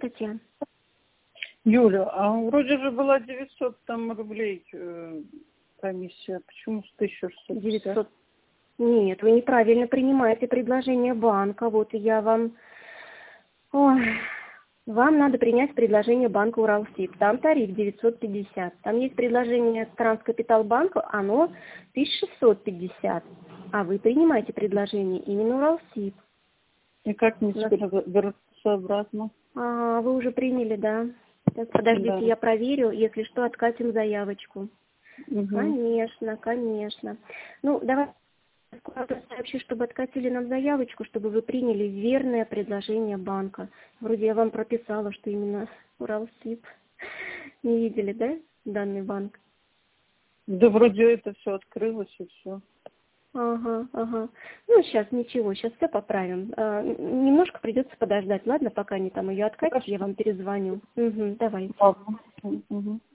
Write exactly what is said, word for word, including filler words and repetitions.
Татьяна. Юля, а вроде же была девятьсот там рублей э, комиссия. Почему с тысяча шестьсот? девятьсот. Нет, вы неправильно принимаете предложение банка. Вот я вам... Ой, вам надо принять предложение банка Уралсиб. Там тариф девятьсот пятьдесят. Там есть предложение Транскапиталбанка, оно тысяча шестьсот пятьдесят. А вы принимаете предложение именно Уралсиб. И как мне нас... теперь вернуться обратно? А, вы уже приняли, да. Сейчас, подождите, Да. я проверю. Если что, откатим заявочку. Угу. Конечно, конечно. Ну, давай сообщу, чтобы откатили нам заявочку, чтобы вы приняли верное предложение банка. Вроде я вам прописала, что именно Уралсиб. Не видели, да, данный банк? Да вроде это все открылось и все. Ага, ага. Ну, сейчас ничего, сейчас все поправим. А, немножко придется подождать, ладно, пока они там ее откатят, я вам перезвоню. Угу, давайте. Ладно. Угу.